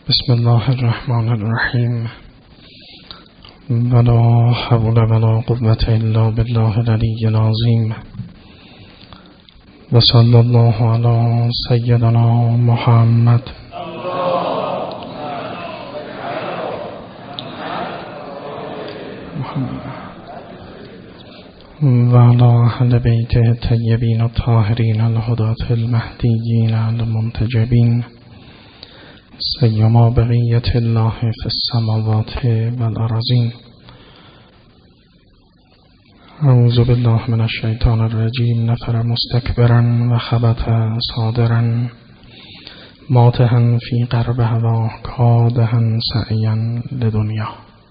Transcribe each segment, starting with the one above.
بسم الله الرحمن الرحیم ولا حول ولا قوة الا بالله العلی العظیم و صلی الله علی سیدنا محمد و علی اهل بیت الطیبین الطاهرین الهداة المهدیین المنتجبین سیما بقیت الله فی السماوات والارضین. اعوذ بالله من الشیطان الرجیم. نفر مستکبرا و خبث صادرا ماتها فی قرب هوا کادها سعیا لدنیا.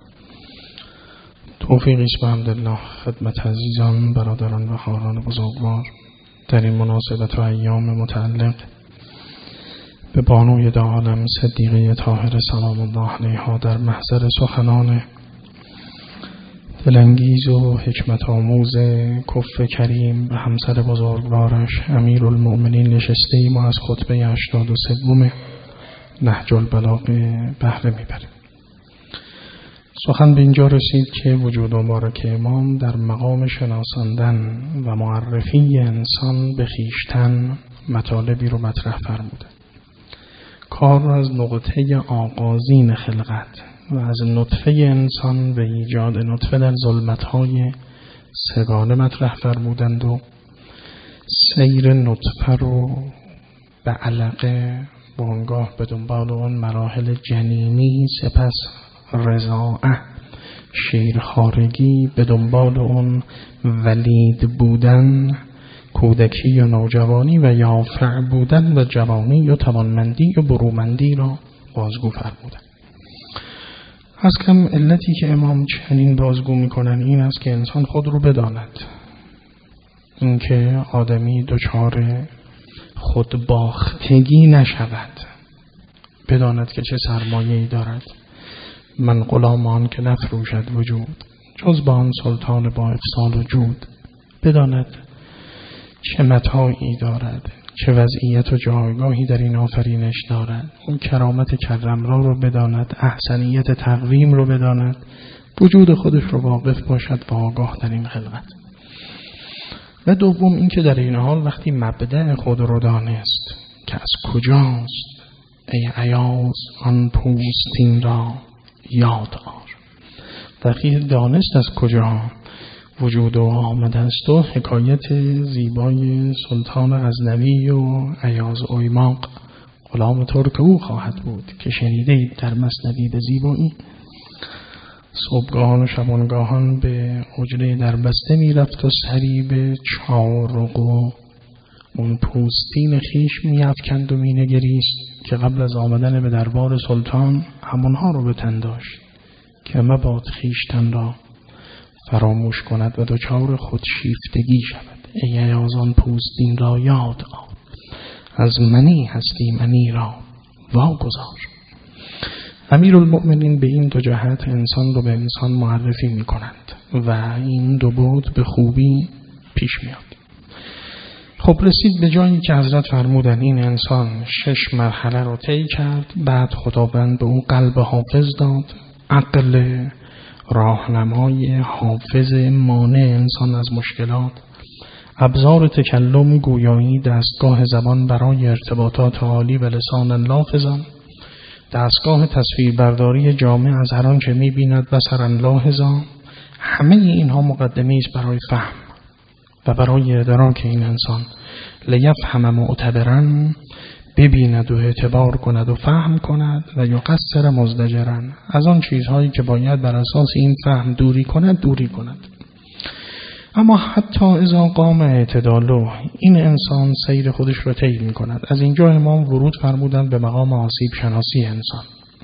توفیقی است به حمدالله خدمت عزیزان، برادران و خواهران بزرگوار در این مناسبت و ایام متعلق به بانوی دو عالم صدیقه طاهره سلام الله علیها در محضر سخنان دلانگیز و حکمت آموز کف کریم و همسر بزرگوارش امیرالمؤمنین نشسته ایم و از خطبه 83 نهج البلاغه بهره میبریم. سخن به اینجا رسید که وجود مبارک امام در مقام شناساندن و معرفی انسان به خویشتن مطالبی رو مطرح فرموده. کار را از نقطه آغازین خلقت و از نطفه انسان و ایجاد نطفه در ظلمت‌های سگانه مطرح فرمودند و سیر نطفه رو به علقه بانگاه به دنبال اون مراحل جنینی، سپس رضاعه شیرخوارگی، به دنبال اون ولید بودن کودکی و نوجوانی و یافع بودن و جوانی و توانمندی و برومندی را بازگو فرمودن. از کم علتی که امام چنین بازگو میکنن این است که انسان خود رو بداند، اینکه آدمی دچار خودباختگی نشود، بداند که چه سرمایه‌ای دارد. من غلامان که نفروشد وجود جز با آن سلطان با افضال و جود. بداند چه متاعی دارد، چه وضعیت و جایگاهی در این آفرینش دارد. اون کرامت کرمرا رو بداند، احسنیت تقویم رو بداند، وجود خودش رو واقف باشد و آگاه در این خلقت. و دوم این که در این حال وقتی مبدأ خود رو دانست که از کجاست، ای ایاز آن پوستین را یاد آر. وقتی دانست از کجا وجود و آمده است و حکایت زیبای سلطان غزنوی و ایاز اویماق غلام ترک او خواهد بود که شنیده اید در مثنوی به زیبایی. صبحگاهان و شبانگاهان به حجره در بسته می رفت و سری به چارق و اون پوستین خیش می افکند و می نگریست که قبل از آمدن به دربار سلطان همونها رو به تن داشت که مباد خیشتن را فراموش کند و دچار خودشیفتگی شود. ای ایازان پوستین را یاد آر، از منی هستی منی را واگذار. امیرالمؤمنین به این دو جهت انسان رو به انسان معرفی می کنند و این دو بود به خوبی پیش میاد. خب رسید به جایی که حضرت فرمودن این انسان 6 مرحله رو طی کرد، بعد خداوند به او قلب حافظ داد، عقل راهنمای حافظ مانع انسان از مشکلات، ابزار تکلم گویایی، دستگاه زبان برای ارتباطات عالی و لسان لافظان، دستگاه تصویربرداری جامع از هر آنچه می‌بیند بصرا لاحظا. همه اینها مقدمه است برای فهم و برای ادراک این انسان. لیفهم معتبرا، ببیند و اعتبار کند و فهم کند، و یقصر مزدجرا، از آن چیزهایی که باید بر اساس این فهم دوری کند. اما حتی اذا قام اعتدالو، این انسان سیر خودش رو طی می کند. از اینجا امام ورود فرمودند به مقام آسیب شناسی انسان.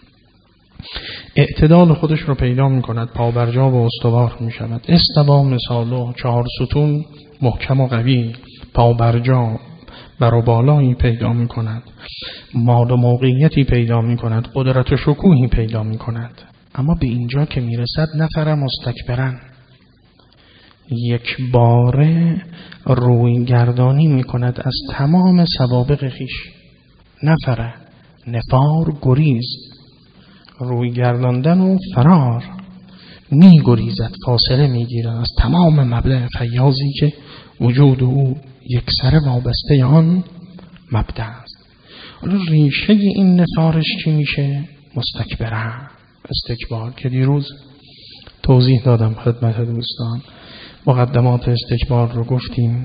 اعتدال خودش رو پیدا می کند، پابرجا و استوار می شود. استوا مثالو، 4 ستون محکم و قوی، پابرجا بر و بالایی پیدا می کند، مال و موقعیتی پیدا می کند، قدرت و شکوهی پیدا می کند. اما به اینجا که می رسد نفر مستکبرن، یک باره روی گردانی می کند از تمام سوابق خیش. نفر، نفار، گریز، روی گرداندن و فرار، میگریزد، فاصله میگیرد از تمام مبدأ فیاضی که وجود او یکسره وابسته آن مبدأ است. حالا ریشه این نفارش چی میشه؟ مستکبره، استکبار، که دیروز توضیح دادم خدمت دوستان. مقدمات استکبار رو گفتیم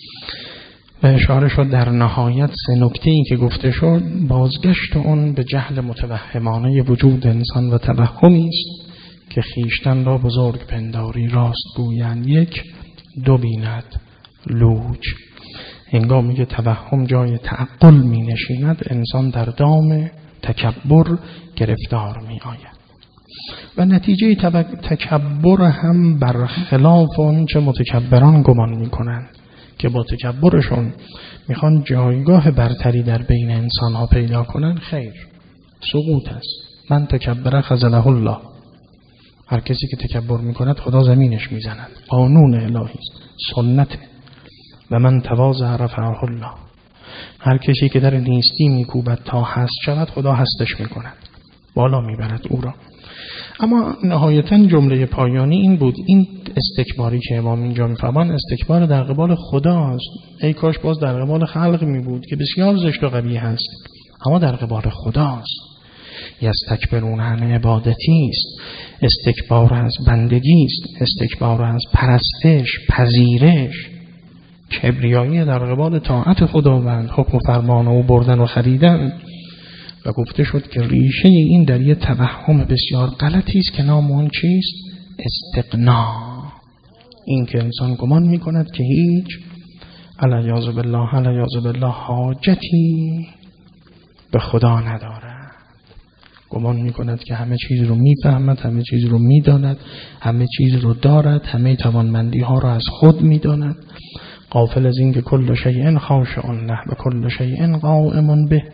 و اشاره شد در نهایت 3 نکته‌ای که گفته شد بازگشت اون به جهل متوهمانه وجود انسان و توهمی است که خیشتن را بزرگ پنداری، راست گویند 1 2 بیند لوچ. هنگامی که توهم جای تعقل می نشیند انسان در دام تکبر گرفتار می آید و نتیجه تکبر هم برخلاف اون چه متکبران گمان می کنند که با تکبرشون میخوان جایگاه برتری در بین انسان ها پیدا کنن. خیر، سقوط است. من تکبر خذله الله، هر کسی که تکبر میکند خدا زمینش میزند. قانون الهی است، سنته. و من تواضع رفعه الله، هر کسی که در نیستی میکوبد تا هست شود خدا هستش میکند، بالا میبرد او را. اما نهایتاً جمله پایانی این بود، این استکباری که امام اینجا میفرمان استکبار در قبال خداست. ای کاش باز در قبال خلق می بود که بسیار زشت و قبیح هست، اما در قبال خداست. یستکبرون عن عبادتی است، استکبار از بندگی است، استکبار از پرستش، پذیرش، کبریایی در قبال طاعت خداوند، حکم و فرمان او بردن و خریدن. و گفته شد که ریشه این در یه توهم بسیار غلطی است که نام اون چیست؟ استغنا. این که انسان گمان میکند که هیچ علیاذ بالله حاجتی به خدا ندارد، گمان میکند که همه چیز رو میفهمد، همه چیز رو میداند، همه چیز رو دارد، همه توانمندی ها رو از خود میداند، غافل از این که کل شیء خاشع له و کل شیء قائم به،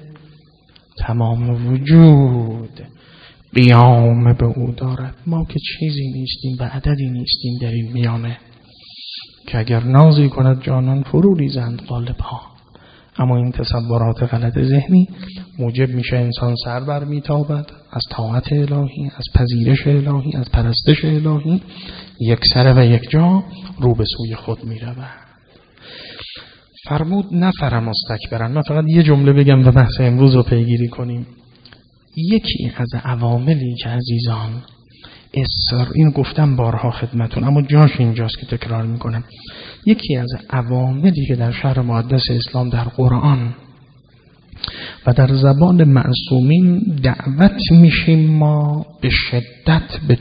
تمام وجود قیام به او دارد. ما که چیزی نیستیم و عددی نیستیم در این میانه که اگر نازی کند جانان فرو ریزند قالب ها. اما این تصورات غلط ذهنی موجب میشه انسان سر بر میتابد از طاعت الهی، از پذیرش الهی، از پرستش الهی، یک سره و یک جا رو به سوی خود میرود. فرمود نفر مستکبرن. من فقط یه جمله بگم و بحث امروز رو پیگیری کنیم. یکی از عواملی که عزیزان این گفتم بارها خدمتون اما جاش اینجاست که تکرار میکنم، یکی از عواملی که در شرع مقدس اسلام در قرآن و در زبان معصومین دعوت میشیم ما به شدت به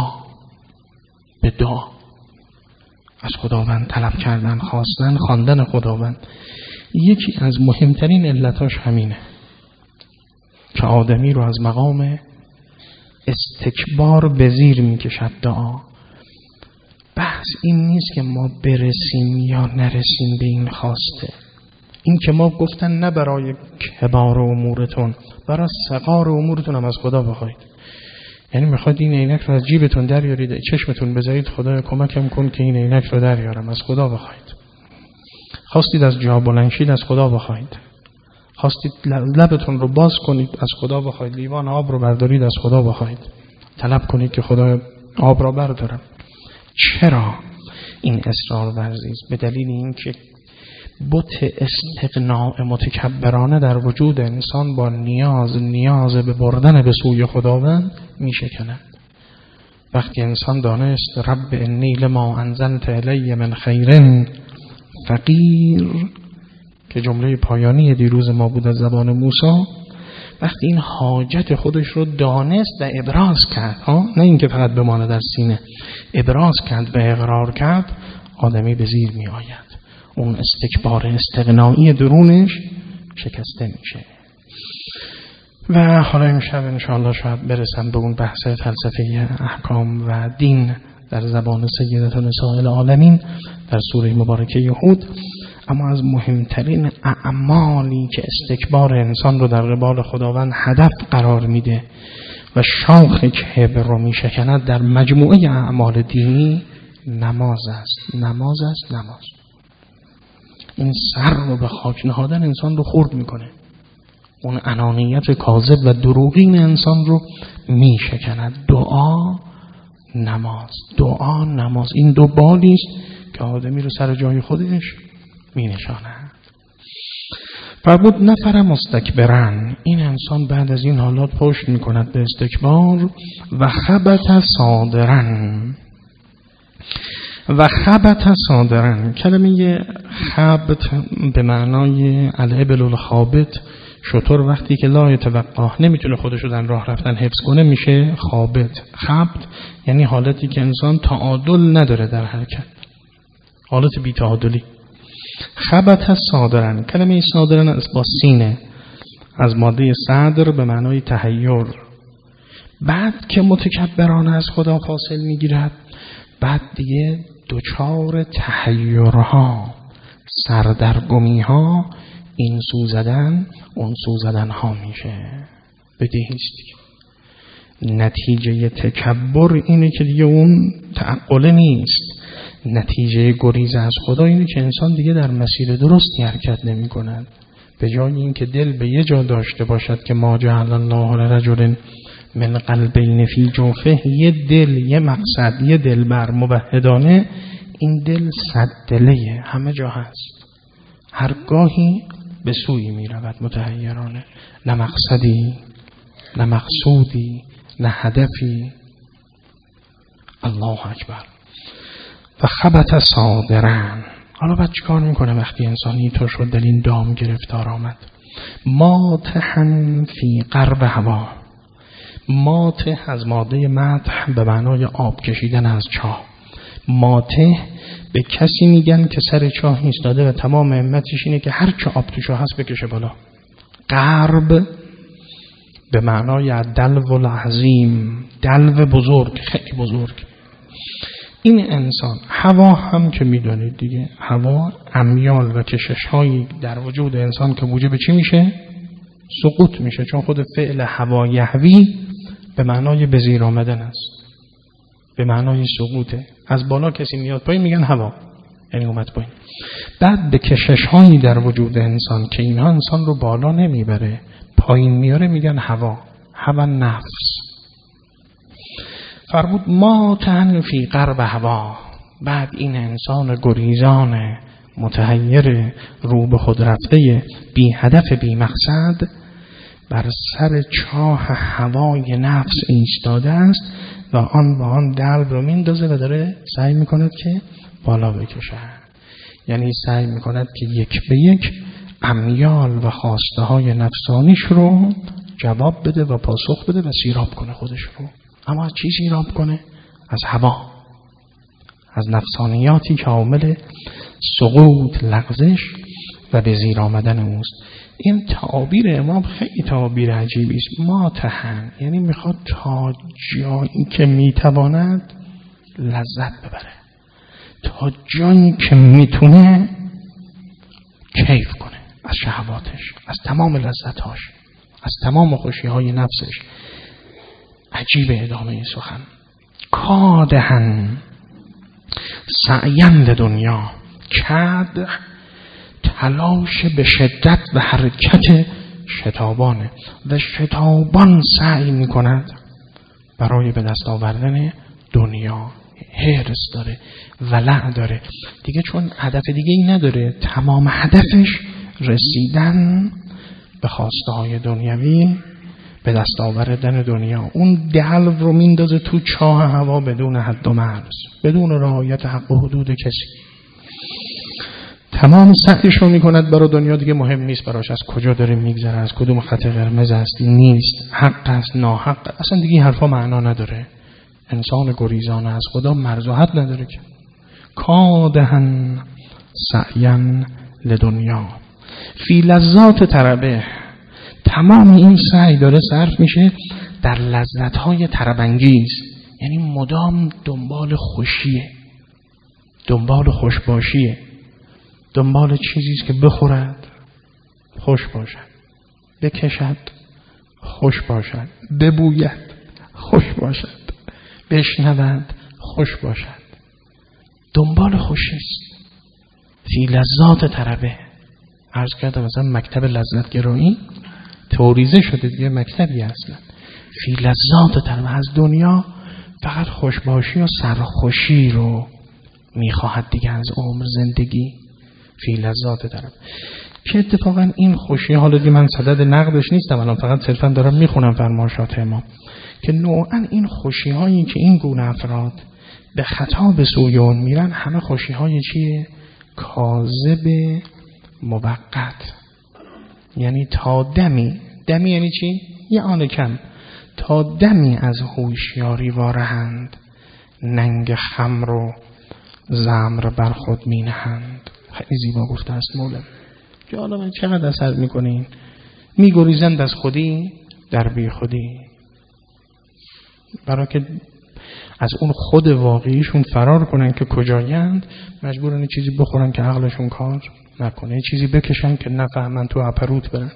دعا از خداوند طلب کردن، خواستن، خواندن خداوند. یکی از مهمترین علتاش همینه که آدمی رو از مقام استکبار به زیر میکشد دعا. بحث این نیست که ما برسیم یا نرسیم به این خواسته. این که ما گفتن نه برای کبار امورتون، برای صغار امورتون هم از خدا بخواید. یعنی میخواید این عینک رو از جیبتون دریارید، چشمتون بذارید خدا کمکم کن که این عینک رو دریارم، از خدا بخواید. خواستید از جا بلند شید، از خدا بخواید. خواستید لبتون رو باز کنید، از خدا بخواید. لیوان آب رو بردارید، از خدا بخواید. طلب کنید که خدا آب را بردارم. چرا این اصرار ورزی است؟ به دلیل اینکه بت استغناء متکبرانه در وجود انسان با نیاز به بردن به سوی خداوند میشکند. وقتی انسان دانست رب انی لما انزلت الی من خیر فقیر که جمله پایانی دیروز ما بود از زبان موسی، وقتی این حاجت خودش رو دانست و ابراز کرد، نه اینکه فقط بمانه در سینه، ابراز کرد و اقرار کرد، آدمی به زیر می آید. اون استکبار استغنایی درونش شکسته میشه. و حالا امشب انشاءالله شاید برسم به اون بحث فلسفه احکام و دین در زبان سیدة نساء العالمین در سوره مبارکه هود. اما از مهمترین اعمالی که استکبار انسان رو در قبال خداوند هدف قرار میده و شاخ کبر رو میشکند در مجموعه اعمال دینی نماز است. نماز. این سر رو به خاک نهادن انسان رو خرد میکنه. اون انانیت کاذب و دروغین انسان رو می شکند. دعا نماز این دو بالی است که آدمی رو سر جای خودش می نشاند. فرمود نفر مستکبرن، این انسان بعد از این حالات پشت می کند به استکبار. و خبت صادرن کلمه خبت به معنای الابل الخابت، شطور وقتی که لا یتوقع نمیتونه خودشو در راه رفتن حفظ کنه میشه خابت. خبت یعنی حالتی که انسان تعادل نداره در حرکت، حالت بی تعادلی. خبت صادرن، کلمه صادرن از با سینه از ماده صدر به معنای تحیر. بعد که متکبرانه از خدا فاصل میگیرد، بعد دیگه دچار تحیرها، سردرگمیها، این سو زدن اون سو زدن ها میشه. بدیهیست. نتیجه تکبر اینه که دیگه اون تعقل نیست. نتیجه گریز از خدا اینه که انسان دیگه در مسیر درستی حرکت نمی کند. به جای اینکه دل به یه جا داشته باشد که ما جعل الله لرجل من قلبین فی جوفه، یه دل، یه مقصد، یه دلبر موحدانه، این دل صد دله همه جا هست، هر گاهی به سوی می رود متحیرانه، نه مقصدی نه مقصودی نه هدفی. الله اکبر. و خبت صادرن. حالا بعد چیکار میکنه وقتی انسانی تو شد در این دام گرفتار آمد؟ ماتحن فی قرب هوا. ماته از ماده مدح به معنای آب کشیدن از چاه. ماته به کسی میگن که سر چاه ایستاده و تمام همتش اینه که هر چه آب تو چاه هست بکشه بالا. قرب به معنای دلو العظیم، دلو بزرگ، خیلی بزرگ. این انسان هوا هم که میدونید دیگه، هوا امیال و کشش هایی در وجود انسان که موجب چی میشه؟ سقوط میشه، چون خود فعل هوا یهوی به معنای به زیر آمدن است، به معنای سقوطه. از بالا کسی میاد پایین میگن هوا، یعنی اومد پایین. بعد به کشش هایی در وجود انسان که اینها انسان رو بالا نمیبره پایین میاره میگن هوا، هوا نفس. فرمود ما تن فی قرب هوا. بعد این انسان گریزان متحیر رو به خود رفته بی هدف بی مقصد بر سر چاه هوای نفس ایستاده است و آن دلو رو میندازه و داره سعی میکند که بالا بکشه. یعنی سعی میکند که یک به یک امیال و خواسته های نفسانیش رو جواب بده و پاسخ بده و سیراب کنه خودش رو. اما از چی سیراب کنه؟ از هوا، از نفسانیاتی که عامل سقوط، لغزش و به زیر آمدن اوست. این تعابیر امام خیلی تعابیر عجیبی است. ماتحن یعنی میخواد تا جایی که میتواند لذت ببره، تا جایی که میتونه کیف کنه از شهواتش، از تمام لذتهاش، از تمام خوشیهای نفسش. عجیب ادامه سخن. کادهن سعین لدنیا. کد تلاش به شدت و حرکت شتابانه و شتابان سعی می کند برای به دست آوردن دنیا. حرص داره، ولع داره دیگه، چون هدف دیگه ای نداره، تمام هدفش رسیدن به خواسته های دنیوی، به دست آوردن دنیا. اون دلو رو میندازه تو چاه هوا بدون حد و مرز، بدون رعایت حق و حدود کسی. تمام سعیش رو میکند برای دنیا، دیگه مهم نیست براش از کجا داره میگذره، از کدوم خط قرمز است، نیست، حق است، ناحق، اصلا دیگه حرفا معنا نداره. انسان گریزانه از خدا مرز و حد نداره که. کادهن سعین لدنیا فی لذات طربه. تمام این سعی داره صرف میشه در لذت‌های طرب‌انگیز، یعنی مدام دنبال خوشیه، دنبال خوشباشیه، دنبال چیزیست که بخورد خوش باشد، بکشد خوش باشد، ببوید خوش باشد، بشنود خوش باشد. دنبال خوشیست. فی لذات طربه. عرض کردم مثلا مکتب لذتگرایی توریزه شده دیگه، مکتبی اصلا. فی لذات طرب، از دنیا فقط خوشباشی و سرخوشی رو میخواهد دیگه از عمر زندگی. فی لذات طرب که اتفاقا این خوشی، حالا دیگه من صدد نقدش نیستم الان، فقط صرفا دارم میخونم فرمایشات امام، که نوعا این خوشی هایی که این گونه افراد به خطا به سوی اون میرن همه خوشی های چیه؟ کاذب موقت. یعنی تا دمی یعنی چی؟ یه آن کم، تا دمی از هوشیاری وارهند، ننگ خمر و زمر بر خود می نهند. خیلی زیبا گفته است مولا. که حالا من چقدر اثر میکنین؟ میگریزند از خودی در بی خودی، برای که از اون خود واقعیشون فرار کنن که کجایند، مجبورن چیزی بخورن که عقلشون کار نکنه، چیزی بکشن که نفهمن تو اپروت برن.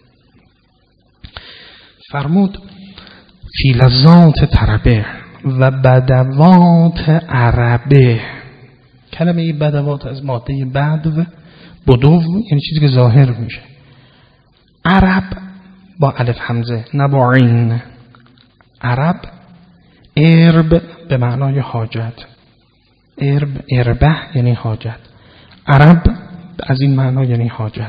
فرمود فی لذات طربه و بدوات عربه. کلمه بدوات از ماده بدو یعنی چیزی که ظاهر میشه. عرب با الف همزه نه با عین. عرب ارب به معنای حاجت، اربه یعنی حاجت، عرب از این معنا یعنی حاجت.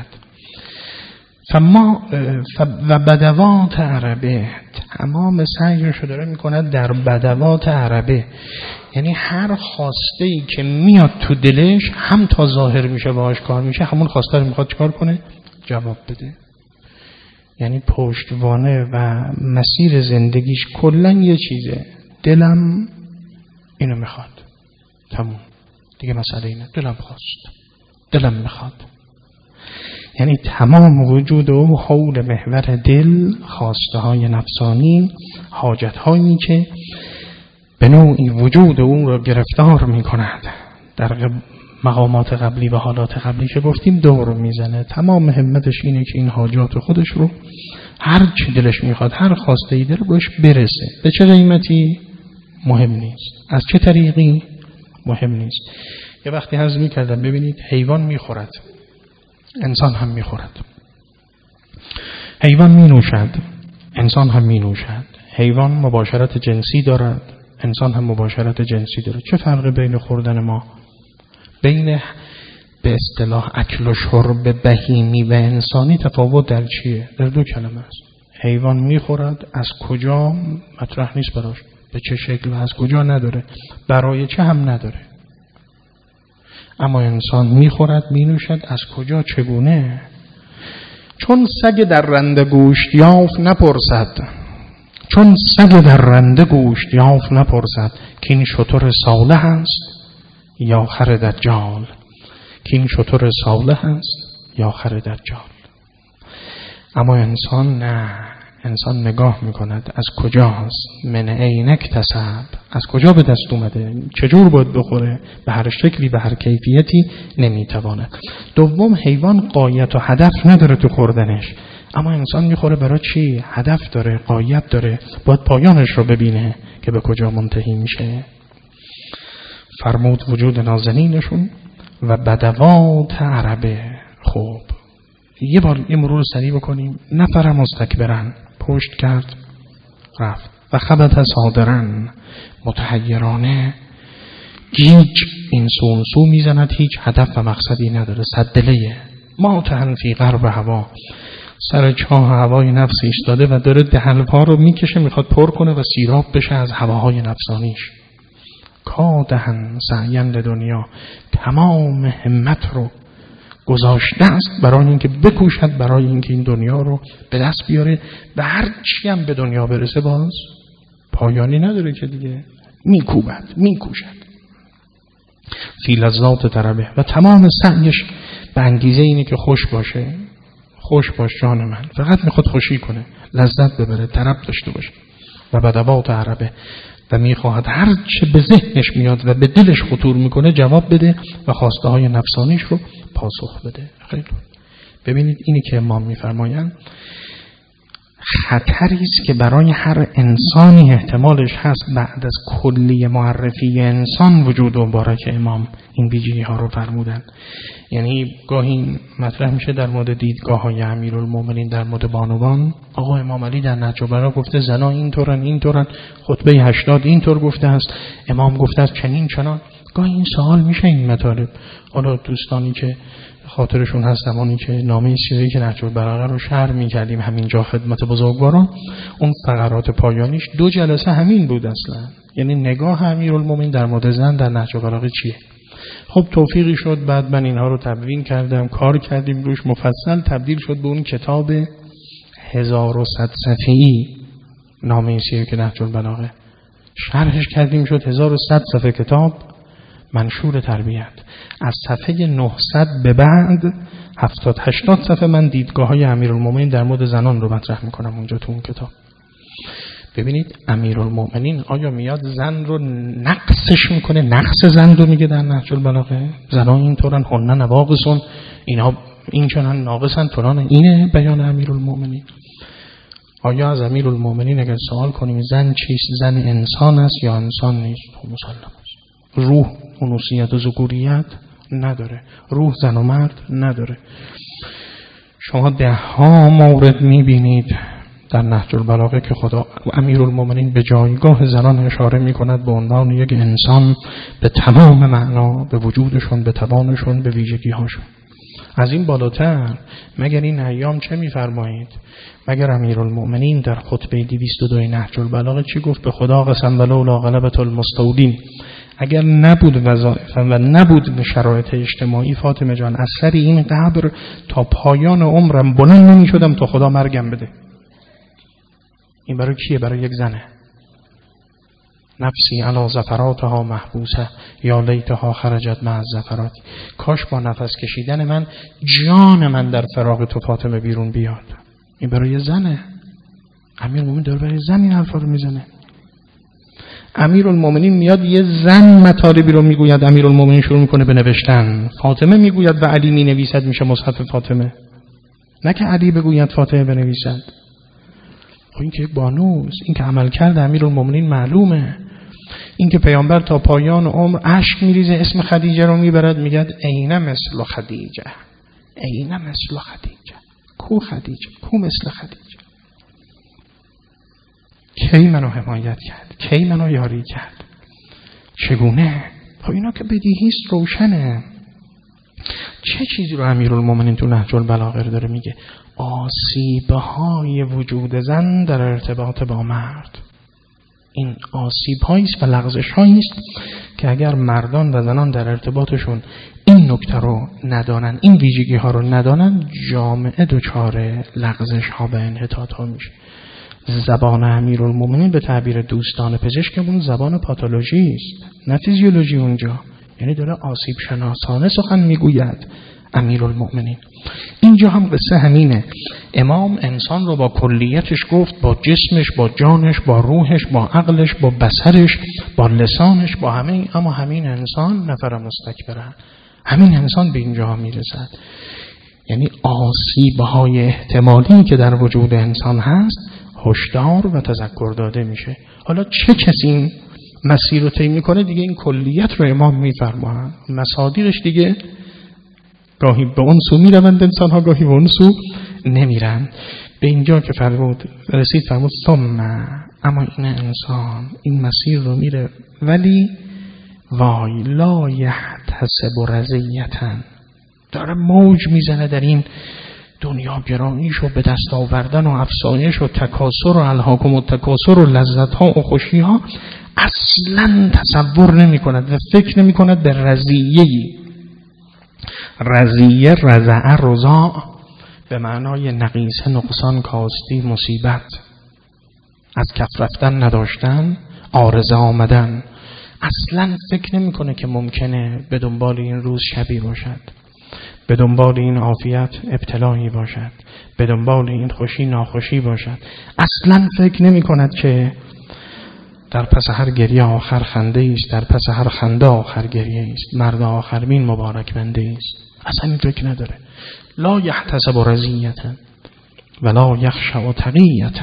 و بدوات عربه، تمام سعیش رو داره میکنه در بدوات عربه، یعنی هر خواسته‌ای که میاد تو دلش هم تا ظاهر میشه و آشکار میشه، همون خواسته رو میخواد چکار کنه؟ جواب بده. یعنی پشتوانه و مسیر زندگیش کلن یه چیزه، دلم اینو میخواد، تموم دیگه، مسئله اینه، دلم خواست، دلم میخواد. یعنی تمام وجود او حول محور دل، خواسته های نفسانی، حاجت هایی که به نوعی وجود او را گرفتار می کند، در مقامات قبلی و حالات قبلی که گفتیم دور میزنه. تمام همتش اینه که این حاجات خودش رو هر چی دلش میخواد، هر خواسته ای دل بهش برسه. به چه قیمتی؟ مهم نیست. از چه طریقی؟ مهم نیست. یه وقتی عرض میکردم ببینید حیوان میخورد، انسان هم میخورد. حیوان می نوشد، انسان هم می نوشد. حیوان مباشرت جنسی دارد، انسان هم مباشرت جنسی دارد. چه فرق بین خوردن ما، بین به اصطلاح اکل و شرب بهیمی و انسانی تفاوت در چیه؟ در دو کلمه است. حیوان میخورد، از کجا مطرح نیست براش، به چه شکل و از کجا نداره، برای چه هم نداره. اما انسان میخورد، مینوشد، از کجا، چگونه. چون سگ در رنده گوشت یافت نپرسد، چون سگ در رنده گوشت یافت نپرسد که این شتر صالح است یا خر دجال، که این شتر صالح است یا خر دجال. اما انسان نه، انسان نگاه میکند از کجاست، من این اکتسب، از کجا به دست اومده، چجور باید بخوره، به هر شکلی به هر کیفیتی نمیتواند. دوم، حیوان غایت و هدف نداره تو خوردنش، اما انسان میخوره برای چی؟ هدف داره، غایت داره، باید پایانش رو ببینه که به کجا منتهی میشه. فرمود وجود نازنینشون و بدوات عربه. خب یه بار یه مرور سریع بکنیم. نفر مستکبرن، پشت کرد رفت. و خبت صادرن، متحیرانه گیج این سون سو میزند، هیچ هدف و مقصدی نداره، صددلیه. ما تهن فی غرب هوا، سر چاه هوای نفس ایستاده و داره دهن‌پا رو میکشه، میخواد پر کنه و سیراب بشه از هواهای نفسانیش. کادهن سعین دنیا، تمام همت رو گذاشته است برای اینکه بکوشد، برای اینکه این دنیا رو به دست بیاره و هر چی هم به دنیا برسه باز پایانی نداره که دیگه، میکوبد، میکوشد. فی لذات طربه، و تمام سعیش به انگیزه اینه که خوش باشه. خوش باش جان من، فقط میخواد خوشی کنه، لذت ببره، طرب داشته باشه. و بدوات عربه، و میخواهد هر چه به ذهنش میاد و به دلش خطور میکنه جواب بده و خواسته های نفسانیش رو پاسخ بده. خیلی ببینید اینی که امام میفرمایند خطری است که برای هر انسانی احتمالش هست بعد از کلی معرفی انسان وجود مبارک امام این ویژگی ها رو فرمودن. یعنی گاهی مطرح میشه در مورد دیدگاه های امیرالمومنین در مورد بانوان. آقا امام علی در نهج البلاغه گفته زنا اینطورن، خطبه 80 اینطور گفته است، امام گفته است چنین چنان. گاهی این سوال میشه این مطالب. حالا دوستانی که خاطرشون هست زمانی که نامه سیره که نهج البلاغه رو شرح می‌کردیم همینجا خدمت بزرگواران، اون فقرات پایانیش 2 جلسه همین بود اصلا. یعنی نگاه امیرالمومنین در مورد زن در نهج البلاغه چیه. خب توفیقی شد بعد من اینها رو تبیین کردم، کار کردیم روش مفصل، تبدیل شد به اون کتاب 1100 صفحه‌ای نامه سیره که نهج البلاغه، شرحش کردیم شد 1100 صفحه کتاب منشور تربیت. از صفحه 900 به بعد 70-80 صفحه من دیدگاه های امیرالمومنین در مورد زنان رو مطرح میکنم اونجا تو اون کتاب. ببینید امیرالمومنین آیا میاد زن رو نقصش میکنه، نقص زن رو میگه در نهج البلاغه، زنان اینطورن هنن نواقصون، اینها این چنان ناقصن فلان، اینه بیان امیرالمومنین؟ آیا از امیرالمومنین اگر سوال کنیم زن چیست، زن انسان است یا انسان نیست؟ مسلم است. روح انوثیت و ذکوریت نداره، روح زن و مرد نداره. شما 10 مورد میبینید در نهج البلاغه که خدا امیرالمومنین به جایگاه زنان اشاره میکند به عنوان یک انسان به تمام معنا، به وجودشون، به توانشون، به ویژگی‌هاشون. از این بالاتر مگر این ایام چه میفرمایید؟ مگر امیرالمومنین در خطبه 202 نهج البلاغه چی گفت؟ به خدا قسم ولولا غلبة المستودین، اگر نبود وظایف و نبود شرایط اجتماعی فاطمه جان از سر این قبر تا پایان عمرم بلند نمی شدم تا خدا مرگم بده. این برای کیه؟ برای یک زنه. نفسی علی زفراتها محبوسه یا لیتها خرجت مع الزفرات، کاش با نفس کشیدن من جان من در فراق تو فاطمه بیرون بیاد. این برای زنه. امیرالمومنین داره برای زن این حرفا رو میزنه. امیرالمومنین میاد یه زن مطالبی رو میگوید، امیرالمومنین شروع میکنه به نوشتن. فاطمه میگوید و علی مینویسد، میشه مصحف فاطمه، نه که علی بگوید فاطمه بنویسد. این که بانوست، این که عمل کرده امیرالمومنین معلومه. این که پیامبر تا پایان عمر اشک میریزه اسم خدیجه رو میبرد، میگه عین مثل خدیجه، عین مثل خدیجه، کو خدیجه، کو مثل خدیجه. کی منو حمایت کرد، کی منو یاری کرد، چگونه؟ خب اینا که بدیهیست، روشنه. چه چیزی رو امیرالمومنین تو نهج البلاغه داره میگه؟ آسیب‌های وجود زن در ارتباط با مرد. این آسیب‌هایی است و لغزش‌هایی است که اگر مردان و زنان در ارتباطشون این نکته رو ندانن، این ویژگی‌ها رو ندانن، جامعه دچار لغزش‌ها و انحطاط‌ها میشه. زبان امیرالمومنین به تعبیر دوستان پزشکمون زبان پاتولوژی است، نه فیزیولوژی اونجا. یعنی داره آسیب شناسانه سخن میگوید امیرالمومنین. اینجا هم قصه همینه. امام انسان رو با کلیتش گفت، با جسمش، با جانش، با روحش، با عقلش، با بصرش، با لسانش، با همه. اما همین انسان نفر مستکبره، همین انسان به اینجا میرسد. یعنی آسیب‌های احتمالی که در وجود انسان هست هشدار و تذکر داده میشه. حالا چه کسی این مسیر رو طی میکنه دیگه این کلیت رو امام میفرماند. مصادیقش دیگه گاهی به اون سو میروند انسان ها، گاهی به اون سو نمیرن. به اینجا که رسید فرمود ثم، اما این انسان این مسیر رو میره ولی وای لا یحتسب رضیةً، داره موج میزنه در این دنیا گراییش و به دست آوردن و افزایش و تکاثر و الهاکم و تکاثر و لذت ها و خوشی ها، اصلا تصور نمی کند و فکر نمی کند به رضیه‌ای. رضیه، رضع، رضاع به معنای نقیصه، نقصان، کاستی، مصیبت، از کف رفتن، نداشتن، عارضه آمدن. اصلا فکر نمی کنه که ممکنه به دنبال این روز شبی باشد، به دنبال این عافیت ابتلایی باشد، به دنبال این خوشی ناخوشی باشد. اصلا فکر نمی کند که در پس هر گریه آخر خنده است، در پس هر خنده آخر گریه است، مرد آخر بین مبارک بنده است. اصلا این فکر نداره. لا یحتسب رضیةً. ولا یخشع تقیة،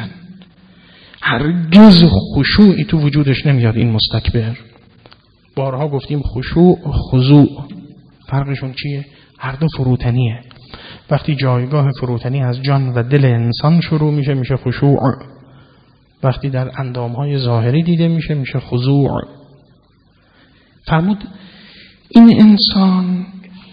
هرگز خشوعی تو وجودش نمیاد این مستکبر. بارها گفتیم خشوع خضوع فرقشون چیه؟ هر دو فروتنیه. وقتی جایگاه فروتنی از جان و دل انسان شروع میشه میشه خشوع، وقتی در اندامهای ظاهری دیده میشه میشه خضوع. فرمود این انسان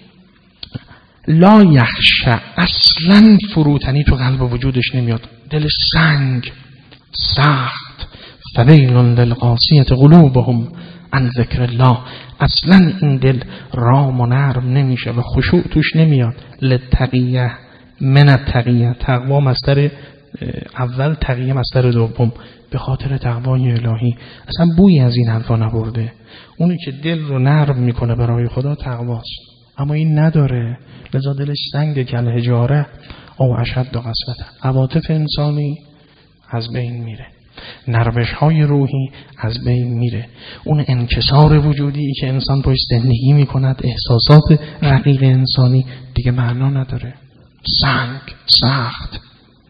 لا یخشع، اصلا فروتنی تو قلب وجودش نمیاد، دل سنگ سخت. فویل للقاسیة قلوبهم عن ذکر الله، اصلا این دل رام و نرم نمیشه و خشوع توش نمیاد. للتقیه من التقیه، تقوا مصدر اول، تقیه مصدر دوم، به خاطر تقوای الهی. اصلا بویی از این حرفا نبرده. اونی که دل رو نرم میکنه برای خدا تقواست، اما این نداره، لذا دلش سنگ کالحجاره او اشد قسوة. عواطف انسانی از بین میره، نرمش های روحی از بین میره، اون انکسار وجودی که انسان باش زندگی میکند، احساسات رقیق انسانی دیگه معنا نداره، سنگ سخت.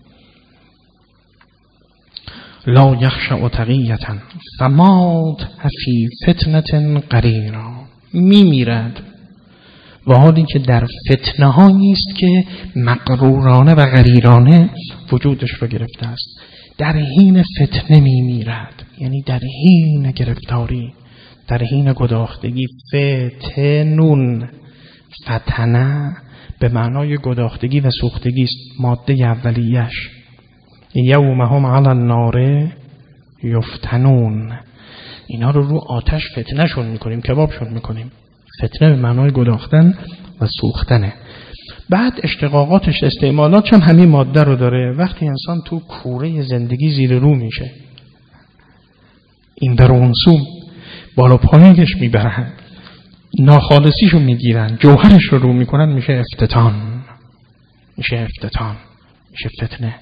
لا یخشع تقیة فمات فی فتنة قریرا، میمیرد و حالی که در فتنه هایی است که مغرورانه و غریرانه وجودش رو گرفته است. در حین فتنه میمیرد، یعنی در حین گرفتاری، در حین گداختگی. فتنون، فتنه به معنای گداختگی و سوختگی است، ماده اولیش. یوم هم علی النار یفتنون، اینا رو آتش فتنه شون میکنیم، کبابشون میکنیم. فتنه به معنای گداختن و سوختنه. بعد اشتقاقاتش، استعمالاتش هم همین ماده رو داره. وقتی انسان تو کوره زندگی زیر رو میشه، این در اون سو بالا پایینش میبرن، ناخالصیشو میگیرن، جوهرش رو میکنن، میشه افتتان، میشه افتتان، میشه فتنه،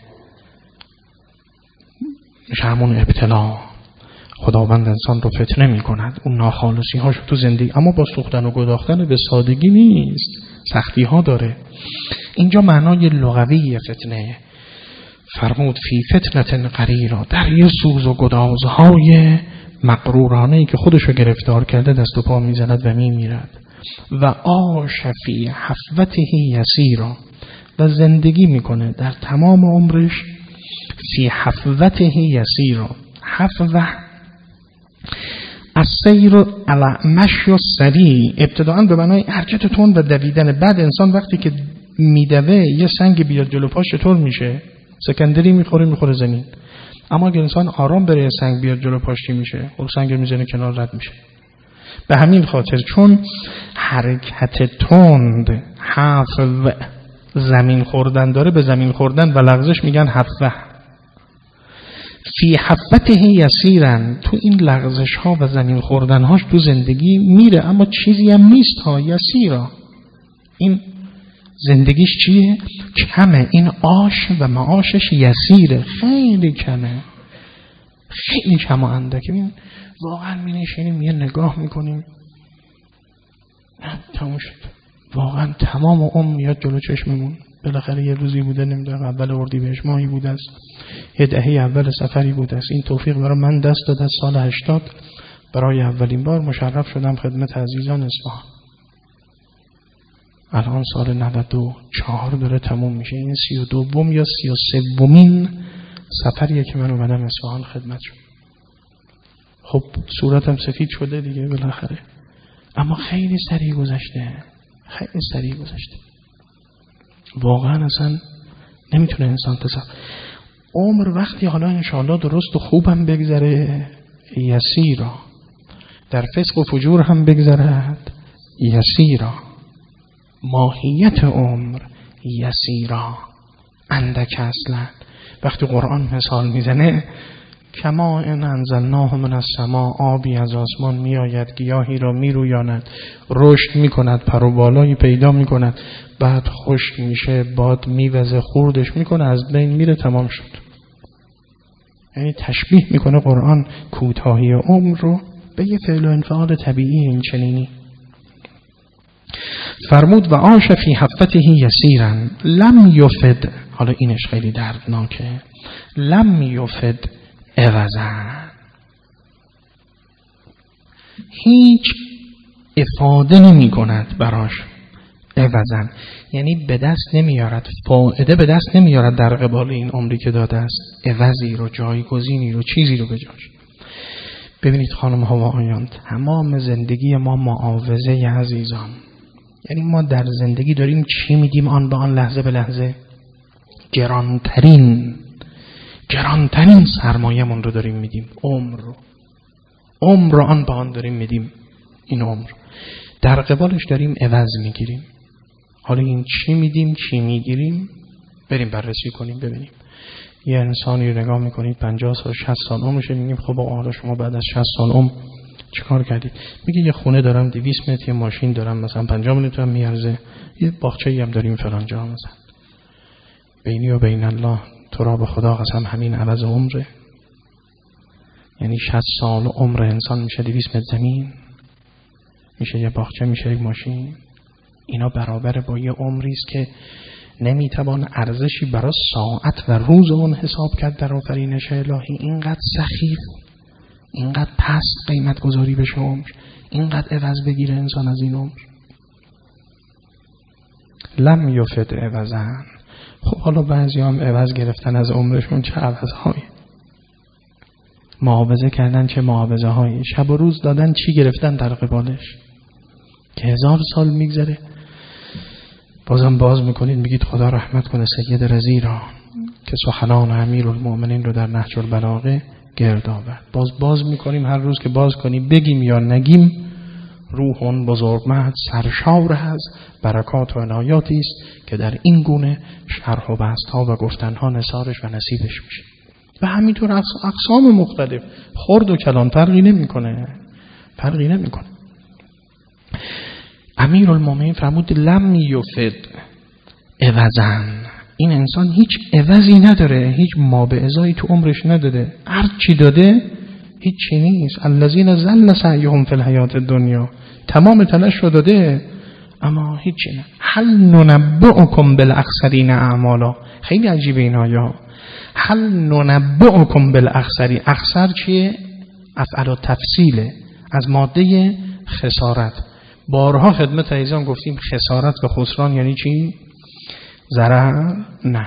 میشه همون ابتلا. خداوند انسان رو فتنه میکند، اون ناخالصی هاشو تو زندگی. اما با سوختن و گداختن به سادگی نیست، سختی ها داره. اینجا معنای لغوی فتنه. فرمود فی فتنة قریرا، در یه سوز و گدازهای مغرورانه‌ای که خودشو گرفتار کرده دست و پا میزند و میمیرد. و عاش فی حفوته یسیرا، و زندگی میکنه در تمام عمرش فی حفوته یسیرا. حفوه السیر علی مشی السریع، ابتداءً به معنای حرکت تند و دویدن. بعد انسان وقتی که میدوه یه سنگ بیاد جلو پاش چطور میشه؟ سکندری میخوره زمین. اما اگه انسان آرام بره یه سنگ بیاد جلو پاش چی میشه؟ اون سنگ میزنه کنار، رد میشه. به همین خاطر چون حرکت تند، حفو، زمین خوردن داره، به زمین خوردن و لغزش میگن حفوه. فی حفوته یسیرن، تو این لغزش ها و زمین خوردن هاش تو زندگی میره، اما چیزی هم نیست ها. یسیرا، این زندگیش چیه؟ کمه. این آش و معاشش یسیره، خیلی کمه، خیلی کم و اندکه. واقعا می نشینیم یه نگاه میکنیم، تموم شد. واقعا تمام عمر میاد جلو چشممون. بالاخره یه روزی بوده، نمیدونم اول اردیبهشت ماهی بوده است، یه دهه اول سفری بوده است. این توفیق برای من دست داد از سال 80 برای اولین بار مشرف شدم خدمت عزیزان اصفهان. الان سال 94 داره تموم میشه. این 32 یا 33مین سفریه که من اومدم اصفهان خدمت شد. خب صورتم سفید شده دیگه بالاخره، اما خیلی سریع گذشته، خیلی سریع گذشته. واقعا اصلا نمیتونه انسان تصور. عمر وقتی حالا انشاءالله درست و خوبم بگذره یسیرا، در فسق و فجور هم بگذرد یسیرا، ماهیت عمر یسیرا، اندک اصلا. وقتی قرآن مثال میزنه کما ان انزلناه من السماء، آبی از آسمان میآید، گیاهی را میرویاند، رشد میکند، پر و بالایی پیدا میکند، بعد خشک میشه، باد میوزه، خوردش میکنه، از بین میره، تمام شد. یعنی تشبیه میکنه قرآن کوتاهی عمر رو به یه فعل و انفعال طبیعی این چنینی. فرمود و عاش فی حفته یسیرا لم یفد، حالا اینش خیلی دردناکه، لم یفد عوضا، هیچ افاده نمی کند براش عوضا، یعنی به دست نمیارد، فایده به دست نمیارد در قبال این عمری که داده است، عوضی رو، جایگزینی رو، چیزی رو بجاش. ببینید خانم ها و آقایان، تمام زندگی ما معاوضه عزیزان، یعنی ما در زندگی داریم چی میدیم آن به آن، لحظه به لحظه گرانترین سرمایه‌مون رو داریم میدیم، عمر رو آن به آن داریم میدیم، این عمر در قبالش داریم عوض میگیریم. حالا این چی میدیم چی میگیریم بریم بررسی کنیم ببینیم. یه انسانی رو نگاه میکنید 50 سال 60 سال عمرشه، میگیم خب آقا شما بعد از 60 سال عمر چیکار کردید؟ میگه یه خونه دارم 200 متر، یه ماشین دارم مثلا 50 میلیون میارزه، یه باغچه‌ای هم داریم فلان جا مثلا. بینی و بین الله تو را به خدا قسم همین عوض عمره؟ یعنی 60 سال عمر انسان میشه 200 متر زمین، میشه یه باغچه، میشه یک ماشین. اینا برابر با یه عمری است که نمیتوان ارزشی برای ساعت و روز اون حساب کرد در آفرینش الهی. اینقدر سخیف، اینقدر پست قیمت گذاری بشه عمر، اینقدر عوض بگیره انسان از این عمر. لم یفد عوضا. خب حالا بعضی هم عوض گرفتن از عمرشون، چه عوضهایی معاوضه کردن، چه معاوضه هایی شب و روز دادن، چی گرفتن در قبالش که 1000 سال میگذره بازم باز میکنید میگید خدا رحمت کنه سید رضی را که سخنان امیرالمؤمنین رو در نهج البلاغه گرد آورد. باز میکنیم، هر روز که باز کنیم بگیم یا نگیم، روح بزرگمهد سرشار از برکات و عنایاتی است که در این گونه شرح و بحث‌ها و گفتنها نثارش و نصیبش میشه. و همینطور اقسام مختلف، خرد و کلان فرقی نمیکنه. امیرالمومنین فرمود لم یفد عوضا، این انسان هیچ عوضی نداره، هیچ مابعضایی تو عمرش نداده، هر چی داده هیچ چی نیست. الذین ظل سعیهم فی الحیات الدنیا، تمام تلاش رو داده اما هیچ چی نه. هل ننبئکم بالاخسرین اعمالا، خیلی عجیبه این آیه. هل ننبئکم بالاخسرین، اخسر چیه؟ افعل تفصیله، از ماده خسارت. بارها خدمت عزیزان گفتیم خسارت و خسران یعنی چی؟ ضرر نه،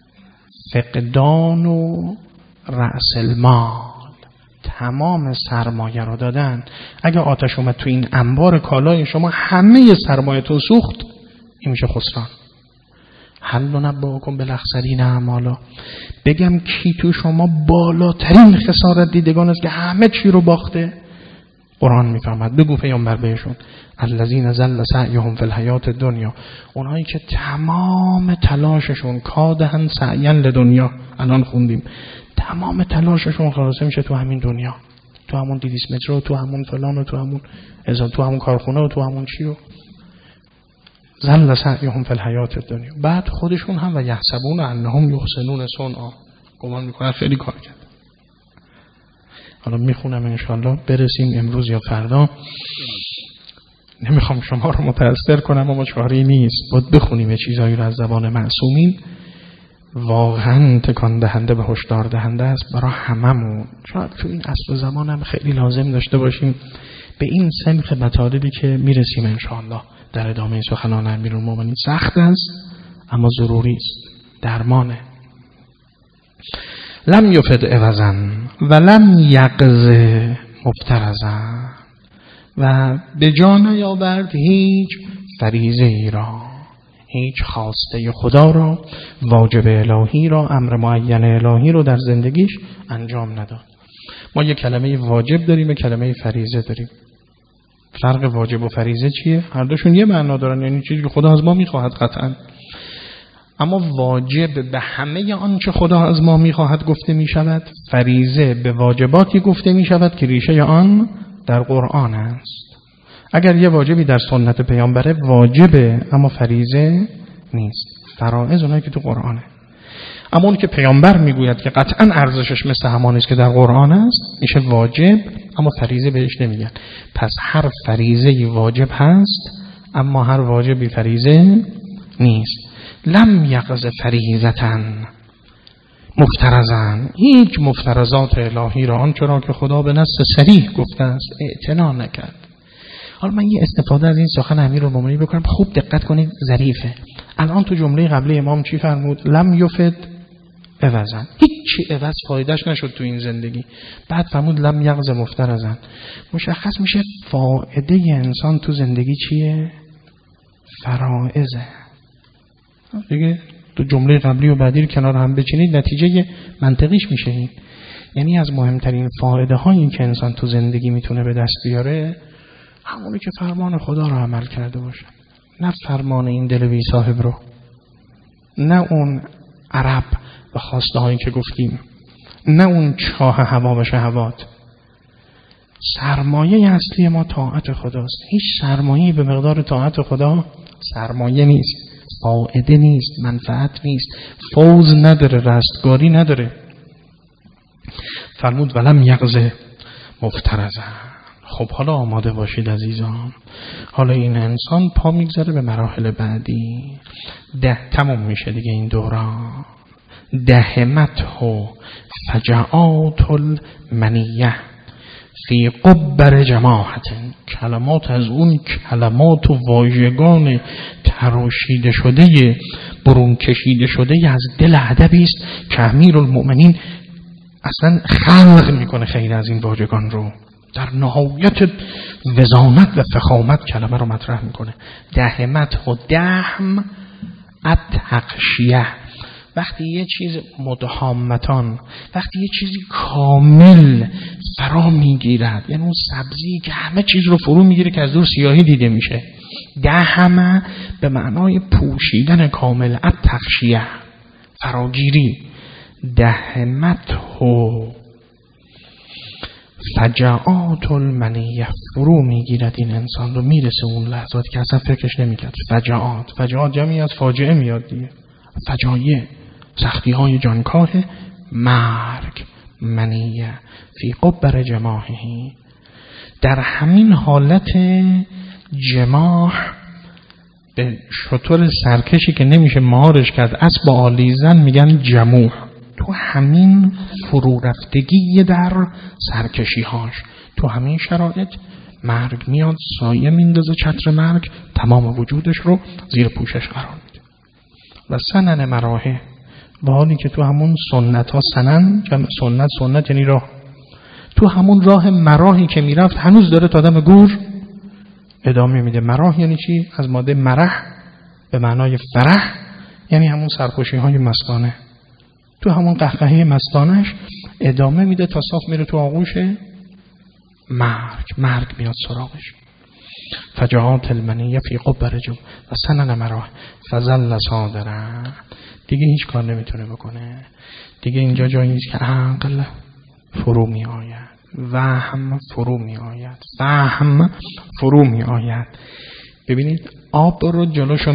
فقدان و رأس المال، تمام سرمایه رو دادن. اگه آتش اومد تو این انبار کالای شما همه سرمایه تو سوخت، این میشه خسران. هل ننبئکم بالاخسرین اعمالا، بگم کی تو شما بالاترین خسارت دیدگان است که همه چی رو باخته؟ قرآن میفرماد بگو پیامبر بهشون الذین ظل سعیهم فی الحیات الدنیا، اونایی که تمام تلاششون کادهن سعیان لدنیا، الان خوندیم تمام تلاششون خلاصه میشه تو همین دنیا، تو همون 200 متر و تو همون فلان و تو همون کارخونه و تو همون چی و ظل سعیهم فی الحیات الدنیا. بعد خودشون هم و یحسبون انهم یحسنون صنعا، گمان میکنن خیلی کار کرد. حالا میخونم انشالله برسیم امروز یا فردا، نمیخوام شما رو متأثر کنم اما چاره‌ای نیست، باید بخونیم چیزایی رو از زبان معصومین. واقعا تکان دهنده و هشدار دهنده است برای هممون. شاید تو این اصل زمان هم خیلی لازم داشته باشیم به این سنخ مطالبی که میرسیم انشالله در ادامه سخنان امیرالمومنین. سخت است اما ضروری است، درمانه. لم یفد عوضا و لم یقض مفترضا، و به جا نیاورد هیچ فریضه ای را، هیچ خواسته خدا را، واجب الهی را، امر معین الهی رو در زندگیش انجام نداد. ما یک کلمه واجب داریم، یک کلمه فریضه داریم. فرق واجب و فریضه چیه؟ هر دوشون یه معنا دارن، یعنی چیزی که خدا از ما میخواهد قطعا. اما واجب به همه آنچه خدا از ما میخواهد گفته میشود، فریضه به واجباتی گفته میشود که ریشه آن در قرآن است. اگر یه واجبی در سنت پیامبره واجبه اما فریضه نیست. فرائض اونایی که تو قرآنه، اما اون که پیامبر میگوید که قطعا ارزشش مثل همانی است که در قرآن است میشه واجب، اما فریضه بهش نمیگن. پس هر فریضه واجب هست اما هر واجبی فریضه نیست. لم یقض فریضتن مفترضن، هیچ مفترضات الهی را آنچرا که خدا به نص صریح گفته است اعتنا نکرد. حالا من یه استفاده از این سخن امیرالمومنین بکنم، خوب دقت کنید، ظریفه. الان تو جمله قبلی امام چی فرمود؟ لم یفد عوضن، هیچی عوض فایدهش نشد تو این زندگی. بعد فرمود لم یغز مفترضن. مشخص میشه فایده انسان تو زندگی چیه؟ فرائضه دیگه. تو جمله قبلی و بعدی رو کنار هم بچینید نتیجه منطقیش میشه این. یعنی از مهمترین فایده هایی که انسان تو زندگی میتونه به دست بیاره همونی که فرمان خدا رو عمل کرده باشه، نه فرمان این دل بی صاحب رو، نه اون عرب و خواسته هایی که گفتیم، نه اون چاه هوا و شهوات. سرمایه اصلی ما طاعت خداست. هیچ سرمایه‌ای به مقدار طاعت خدا سرمایه نیست، فایده نیست، منفعت نیست، فوز نداره، رستگاری نداره. فرمود ولم یغز مفترضن. خب حالا آماده باشید عزیزان، حالا این انسان پا میگذاره به مراحل بعدی. 10 تموم میشه دیگه این دوران. دهمته فجعات المنیه فی قبر جماعت. کلمات از اون کلمات و واژگان تراشیده شده، برون کشیده شده از دل ادبی است که امیرالمؤمنین اصلا خلق میکنه خیر از این واژگان رو، در نهایت وزانت و فخامت کلمه رو مطرح میکنه. دهمت و دهم التغشیه، وقتی یه چیز مدهامتان، وقتی یه چیزی کامل فرا میگیرد، یعنی اون سبزی که همه چیز رو فرو میگیره که از دور سیاهی دیده میشه. دهم به معنای پوشیدن کامل، التغشیه فراگیری. دهمت و فجعات المنیه، فرو میگیرد این انسان رو، میرسه اون لحظاتی که اصلا فکرش نمیکرد. فجعات جمعی از فاجعه میاد دیگه، فجایع، سختی های جانکاه، مرگ، منیه فی قبر جماحه. در همین حالت جماح به شتر سرکشی که نمیشه مهارش کرد، اسب آلیزن میگن جموح. تو همین فرو رفتگی در سرکشی هاش، تو همین شرایط مرگ میاد، سایه میندازه، چتر مرگ تمام وجودش رو زیر پوشش قرار میده. و سنن مراهه، و حالی که تو همون سنت ها، سنن جمع سنت یعنی راه، تو همون راه مراهی که میرفت هنوز داره تا دم گور ادامه میده. مراه یعنی چی؟ از ماده مرح به معنای فرح، یعنی همون سرخوشی های مستانه. تو همون قهقهه مستانش ادامه میده تا صاف میره تو آغوش مرگ میاد سراغش. فجعات المنیه فی قبر جم و سنن مراه فظل صادرا. دیگه هیچ کار نمیتونه بکنه دیگه. اینجا جایی نیست که عقل فرو می آید، وهم فرو می آید، فهم فرو می آید. ببینید آب رو جلوشو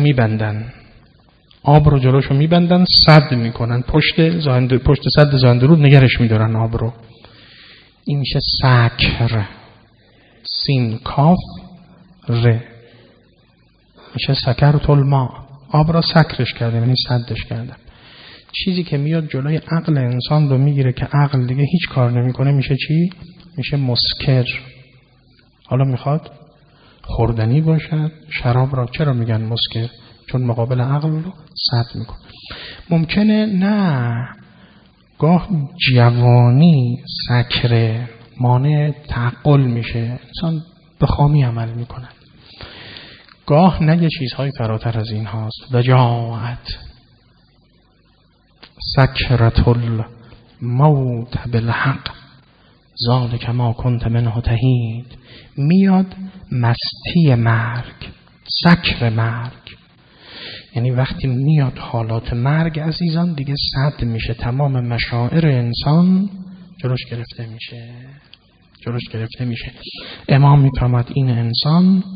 میبندن، سد میکنن، پشت سد زاندرود نگرش میدارن آب رو. این میشه سکر، سین کاف ر، میشه سکرت الماء. آب را سکرش کرده، یعنی سدش کردن. چیزی که میاد جلوی عقل انسان رو میگیره که عقل دیگه هیچ کار نمیکنه میشه چی؟ میشه مسکر. حالا میخواد خوردنی باشد، شراب را چرا میگن مسکر؟ چون مقابل عقل رو سد میکنه. ممکنه نه، گاه جوانی سکره مانع تعقل میشه، انسان به خامی عمل میکنه. گاه نگه چیزهای فراتر از این هاست. وجاعت سکرت الموت بالحق ذالک ما کنت منه تهید. میاد مستی مرگ، سکر مرگ، یعنی وقتی میاد حالات مرگ عزیزان دیگه سد میشه، تمام مشاعر انسان جلوش گرفته میشه. امام میفرماد این انسان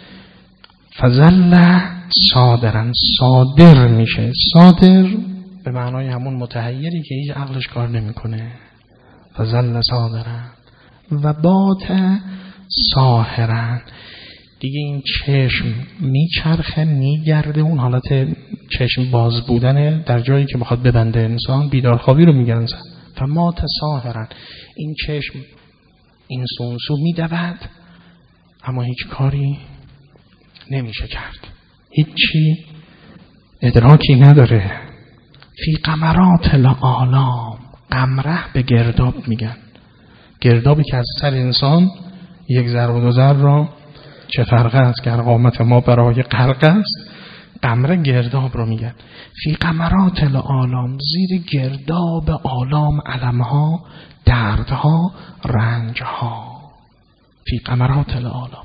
فظل صادرن، صادر میشه. صادر به معنای همون متحیری که هیچ عقلش کار نمیکنه. فظل صادرن و بات ساهرن، دیگه این چشم میچرخه میگرده، اون حالت چشم باز بودن در جایی که بخواد ببنده انسان، بیدارخوابی رو میگن فما تساهرن، این چشم این سونسو میدود اما هیچ کاری نمیشه کرد، هیچی ادراکی نداره. فی قمرات العالم، قمره به گرداب میگن، گردابی که از سر انسان یک ذره و دو ذره را چه فرقه است که قامت ما برای غرق است، قمره گرداب رو میگن. فی قمرات العالم، زیر گرداب عالم، علمها، دردها، رنجها. فی قمرات العالم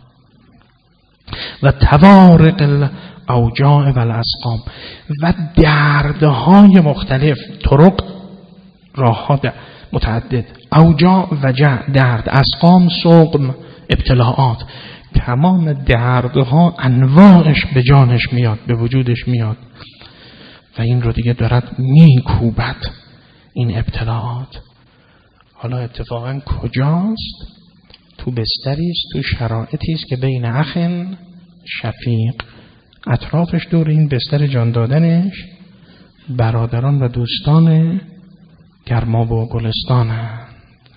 و توارق الاوجاع و الاسقام، و دردهای مختلف، طرق راهها متعدد، اوجاع وجع درد، اسقام سقم ابتلاعات، تمام دردها انواعش به جانش میاد، به وجودش میاد و این رو دیگه دارد میکوبد این ابتلاعات. حالا اتفاقا کجاست؟ تو بستری است، تو شرایطی است که بین اخ شفیق، اطرافش دور این بستر جان دادنش برادران و دوستان گرماب و گلستانند،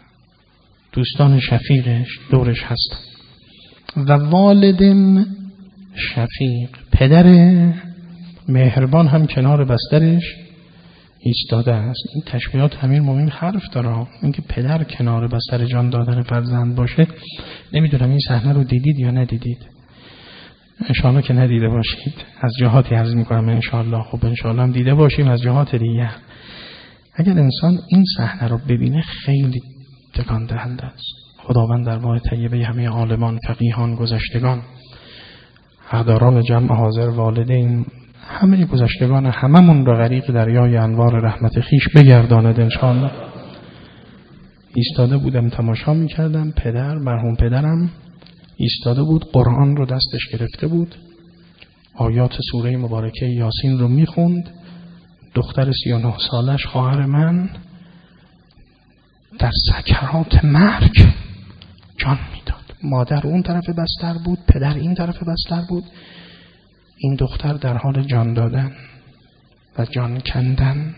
دوستان شفیقش دورش هستند. و والدن شفیق، پدر مهربان هم کنار بسترش ایستاده است. این تشبیهات امیرالمومنین حرف داره، اینکه پدر کنار بستر جان دادن فرزند باشه. نمیدونم این صحنه رو دیدید یا ندیدید، انشاءالله که ندیده باشید، از جهاتی عرض میکنم انشاءالله، خب انشاءالله هم دیده باشیم از جهات دیگه. اگر انسان این صحنه رو ببینه خیلی تکان دهنده است. خداوند در ماه طیبه همه عالمان، فقیهان، گذشتگان، حضاران جمع حاضر، والدین، همه گذشتگان، هممون را غریق دریای انوار رحمت خیش بگرداند انشاءالله. ایستاده بودم تماشا میکردم، پدر، مرحوم پدرم ایستاده بود، قرآن رو دستش گرفته بود، آیات سوره مبارکه یاسین رو میخوند. دختر 39 سالش، خواهر من، در سکرات مرگ جان میداد. مادر اون طرف بستر بود، پدر این طرف بستر بود، این دختر در حال جان دادن و جان کندن.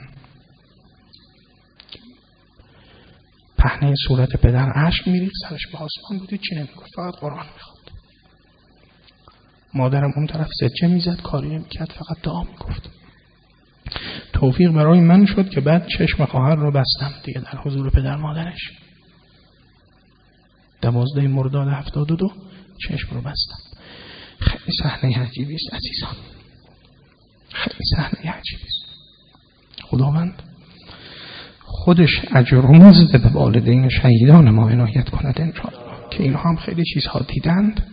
پهنه صورت پدر اشک میریخت، سرش به آسمان بود، چی نمیگفت، فقط قرآن میخوند. مادرم اون طرف سجده میزد، کاری نمیکرد، فقط دعا میگفت. توفیق برای من شد که بعد چشم خواهر رو بستم دیگه در حضور پدر مادرش. 12 مرداد 72 چشم رو بستم. خیلی صحنه عجیبی است عزیزان، خیلی صحنه عجیبی است. خداوند خودش اجر و مزد به والدین شهیدان ما عنایت کند انشاءالله، که اینها هم خیلی چیزها دیدند.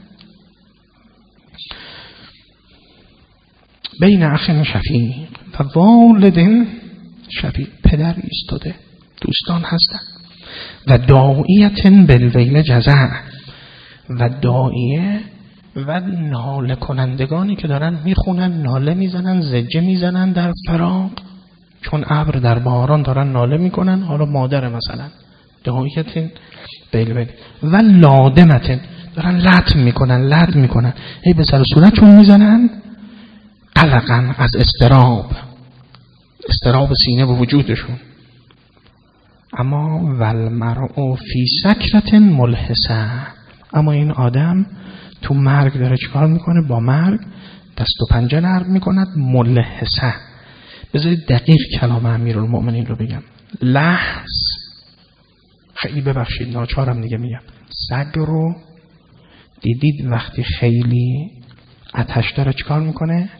بین اخ شفیق و والدین شفیق، پدر ایستاده، دوستان هستند. و داعیت بالویل جزع، و داعیه و ناله کنندگانی که دارن میخونن، ناله میزنن، زجه میزنن در فراق، چون ابر در بهاران دارن ناله میکنن. حالا مادر مثلا داعیت بالویل و لادمت، دارن لطم میکنن، هی به سر صورتشون میزنن، قلقن، از استراب سینه و وجودشون. اما والمرء فی سکرة ملحسه، اما این آدم تو مرگ داره چیکار میکنه؟ با مرگ دست و پنجه نرم میکند. ملحسه، بذارید دقیق کلام امیرالمؤمنین رو بگم. لحظ، خیلی ببخشید ناچارم دیگه میگم، سگ رو دیدید وقتی خیلی آتش داره چیکار میکنه؟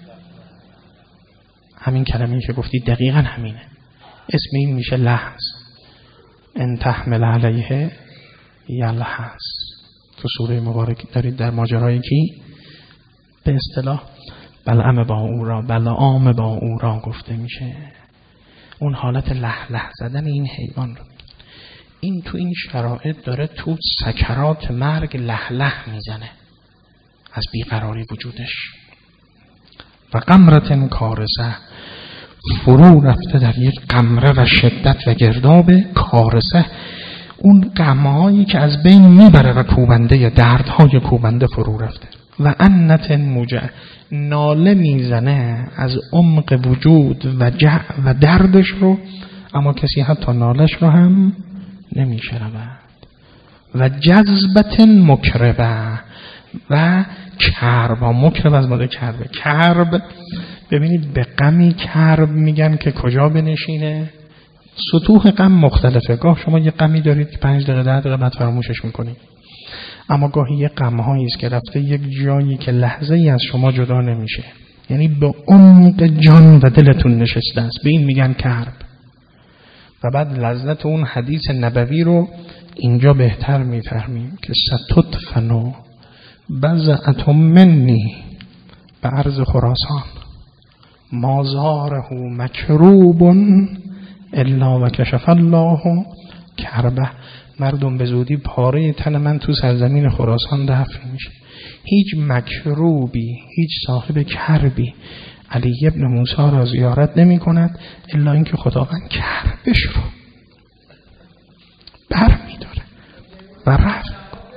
همین کلمه‌ای که گفتید دقیقاً همینه. اسم این میشه لحظ. ان تحمل علیه یلحظ. تو سوره مبارک دارید در ماجرای کی؟ به اصطلاح بلعام با او را گفته میشه. اون حالت لح زدن این حیوان رو، این تو این شرایط داره تو سکرات مرگ لح میزنه از بیقراری وجودش. و قمرة کارثه، فرو رفته در یک قمره و شدت و گرداب کارثه، اون غمهایی که از بین میبره و کوبنده، دردهای کوبنده فرو رفته. و انت موجع، ناله میزنه از عمق وجود و دردش رو، اما کسی حتی نالش رو هم نمیشنود. و جذبت مکربه، و کرب، مکرب از ماده کربه. کرب ببینید به غمی کرب میگن که کجا بنشینه. سطوح غم مختلفه. گاه شما یه غمی دارید که 5 دقیقه 10 دقیقه بعد فراموشش میکنید، اما گاهی یه غم‌هایی است که رفته یک جایی که لحظه ای از شما جدا نمیشه، یعنی به عمق جان و دلتون نشسته است. به این میگن کرب. و بعد لذت اون حدیث نبوی رو اینجا بهتر میفهمیم که ستدفن بضعة منی به عرض خراسان ما زاره مکروب الا و کشف الله کربه. مردم به زودی پاره تن من تو سرزمین خراسان دفن میشه. هیچ مکروبی، هیچ صاحب کربی علی ابن موسی را زیارت نمی کند الا اینکه خداوند کربش رو بر می داره و رفت.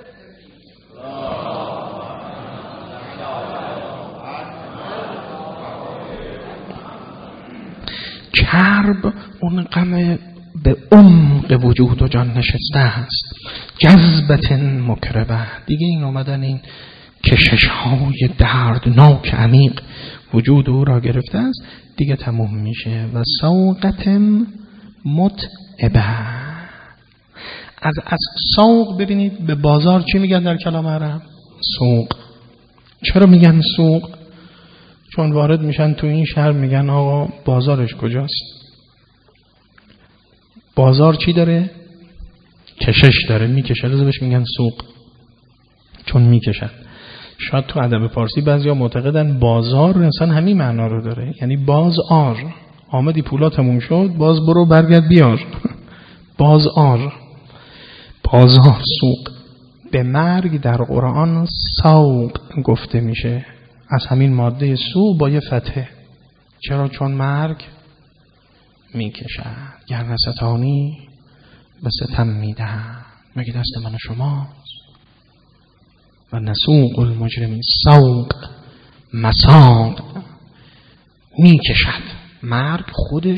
کرب اون غم به عمق وجود و جان نشسته است. جذبت مکربه، دیگه این اومدن این کشش های دردناک عمیق وجود او را گرفته است، دیگه تموم میشه. و سوقت متعبه، از سوق ببینید به بازار چی میگن در کلام عرب؟ سوق. چرا میگن سوق؟ چون وارد میشن تو این شهر میگن آقا بازارش کجاست؟ بازار چی داره؟ کشش داره، میکشه، لذا بهش میگن سوق، چون میکشن. شاید تو ادب فارسی بعضیا معتقدن بازار اصلا همین معنا رو داره، یعنی باز آر، آمدی پولا تموم شد باز برو برگرد بیار. باز آر، بازار، سوق. به مرگ در قرآن سوق گفته میشه، از همین ماده سوق با یه فتحه. چرا؟ چون مرگ میکشد. گر نستانی به ستم میدهم، مگه دست من و شماست؟ و نسوق المجرمین، سوق مساق، میکشد. مرگ خودش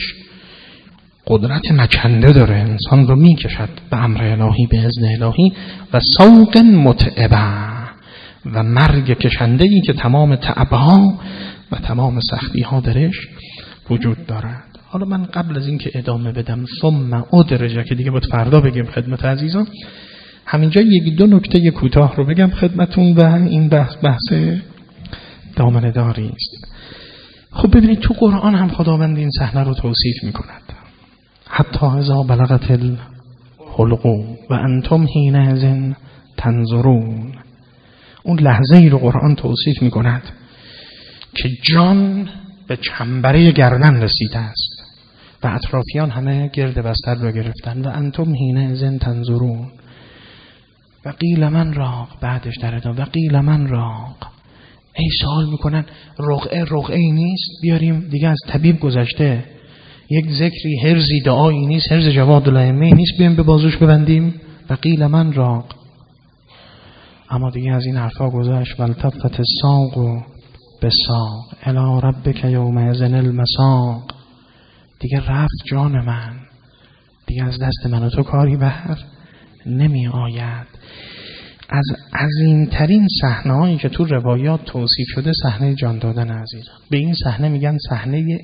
قدرت مکنده داره، انسان رو میکشد به امر الهی، به اذن الهی. و سوق متعبه، و مرگ کشنده‌ای که تمام تعبها و تمام سختی‌ها درش وجود دارد. حالا من قبل از اینکه ادامه بدم ثم ادرج که دیگه باید فردا بگیم خدمت عزیزان، همینجا 1-2 نکته کوتاه رو بگم خدمتون و این بحث دامنه داری است. خب ببینید تو قرآن هم خداوند این صحنه رو توصیف می‌کند. حتی اذا بلغت الحلقوم و انتم حینئذ تنظرون. اون لحظه ای رو قرآن توصیف می‌کند که جان به چنبره گردن رسیده است و اطرافیان همه گرد بستر رو گرفتن. و انتم حینئذ تنظرون و قیل من راق. بعدش در ادامه و قیل من راق. ای سوال میکنن رقعه ای نیست بیاریم دیگه؟ از طبیب گذشته، یک ذکری هرزی دعایی نیست، هرز جواد الائمه نیست بیاریم به بازوش ببندیم؟ و قیل من راق. اما دیگه از این حرفا گذشت. والتفت الساق بالساق الی ربک یومئذ المساق. دیگه رفت جان من، دیگه از دست من و تو کاری بر نمی آید. از عظیمترین صحنه‌هایی که تو روایات توصیف شده صحنه جان دادن عزیزان. به این صحنه میگن صحنه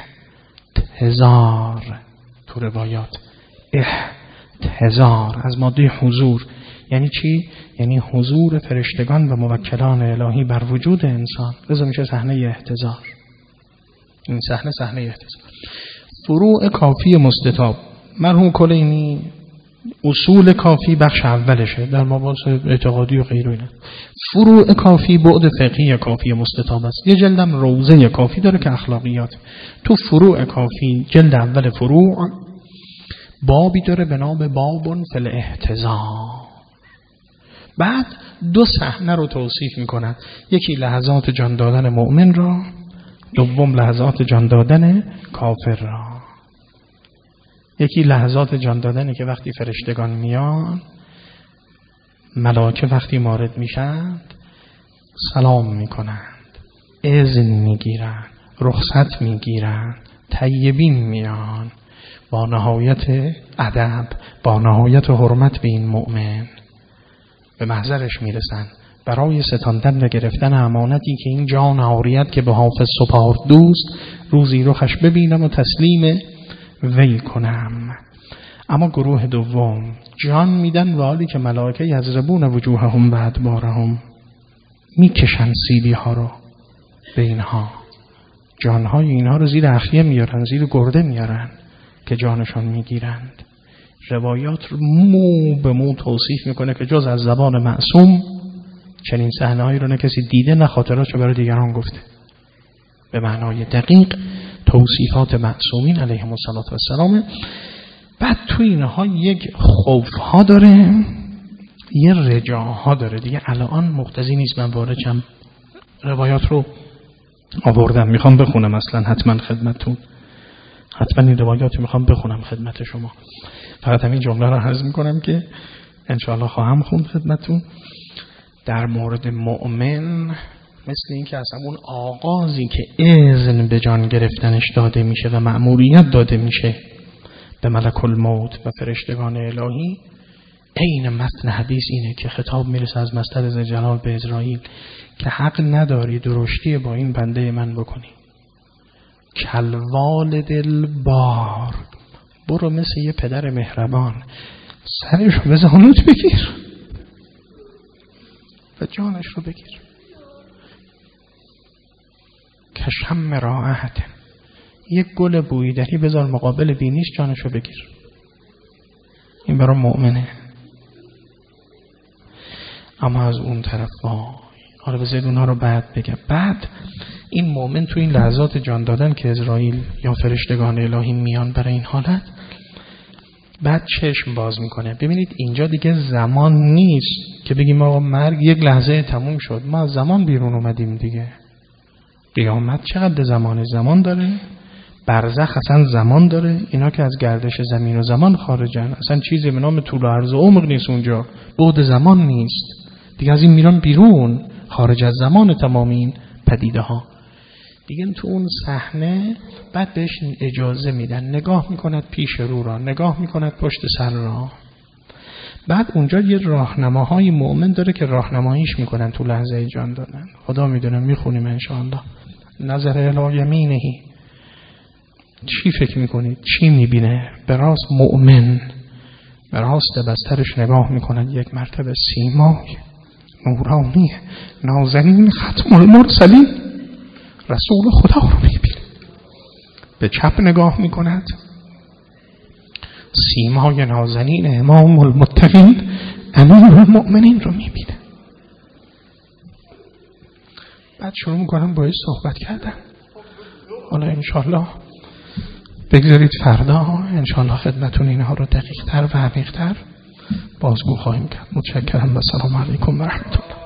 احتضار تو روایات. احتضار از ماده حضور. یعنی چی؟ یعنی حضور فرشتگان و موکلان الهی بر وجود انسان. لذا میشه صحنه احتضار. این صحنه احتضار. فروع کافی مستطاب مرحوم کلینی اصول کافی بخش اولشه در مباحث اعتقادی و غیره اینا. فروع کافی بعد فقهی کافی مستطاب است. یه جلدم روضه کافی داره که اخلاقیات. تو فروع کافی جلد اول فروع بابی داره به نام بابون فی الاحتضار. بعد 2 صحنه رو توصیف میکنن. یکی لحظات جان دادن مؤمن را، دوم لحظات جان دادن کافر را. یکی لحظات جان دادنی که وقتی فرشتگان میان، ملائکه وقتی وارد میشن سلام میکنند، اذن میگیرند، رخصت میگیرند، طیبین میان، با نهایت ادب، با نهایت حرمت به این مؤمن به محضرش میرسن برای ستاندن و گرفتن امانتی که این جان عاریت که به حافظ سپارد دوست، روزی رخش ببینم و تسلیم وی کنم. اما گروه دوم جان میدن و حالی که ملائکه یضربون وجوههم و ادبارهم، میکشن سیلی ها رو به اینها، جانهای اینها رو زیر اخیه میارن، زیر گرده میارن که جانشان میگیرند. روایات رو مو به مو توصیف میکنه که جز از زبان معصوم چنین صحنه‌هایی رو نه کسی دیده نه خاطراتشو برای دیگران گفته. به معنای دقیق توصیفات معصومین علیهم السلام. بعد تو اینها یک خوفها داره، یه رجاها داره. دیگه الان مقتضی نیست من وارد شم، روایات رو آوردم میخوام بخونم اصلا حتما خدمتتون، حتما این روایات رو میخوام بخونم خدمت شما. فقط همین جمله رو عرض میکنم که انشاءالله خواهم خوند خدمتتون. در مورد مؤمن مثل این که از همون آغازی که اذن به جان گرفتنش داده میشه و مأموریت داده میشه به ملک الموت و فرشتگان الهی، عین متن حدیث اینه که خطاب میرسه از مصدر ذوالجلال به اسرائیل که حق نداری درشتی با این بنده من بکنی. کلوالد البار، برو مثل یه پدر مهربان سرش رو به زانوت بگیر و جانش رو بگیر. کشم راحت، یک گل بویدری بذار مقابل بینیش، جانش رو بگیر. این برای مؤمنه. اما از اون طرف حالا بذارید اونها رو بعد بگم. بعد این مؤمن تو این لحظات جان دادن که اسرائیل یا فرشتگان الهی میان برای این حالت، بعد چشم باز میکنه. ببینید اینجا دیگه زمان نیست که بگیم آقا مرگ یک لحظه تموم شد، ما از زمان بیرون اومدیم دیگه. قیامت چقدر زمان داره، برزخ اصلا زمان داره، اینا که از گردش زمین و زمان خارجن، اصلا چیزی به نام طول و عرض و عمر نیست اونجا، بعد زمان نیست دیگه، از این میران بیرون، خارج از زمان تمام این پدیده ها دیگه. تو اون صحنه بعد بهش اجازه میدن، نگاه میکند پیش رو را، نگاه میکند پشت سر را. بعد اونجا یه راهنماهای مؤمن داره که راهنماییش میکنن تو لحظه جان دادن. خدا میدونه، میخونیم انشاءالله. نظر الی یمینهی، چی فکر میکنید؟ چی میبینه؟ به راست مؤمن به راست بسترش نگاه میکند، یک مرتبه سیمای نورانی نازنین ختم المرسلین رسول خدا رو میبینه. به چپ نگاه میکند، سیمای نازنین امام المتقین امیر المؤمنین رو میبینه. بعد شروع میکنم باید صحبت کردن. حالا انشالله بگذارید فردا انشالله خدمتون اینها رو دقیق تر و عمیق تر بازگو خواهیم کرد. متشکرم و سلام علیکم و رحمت الله.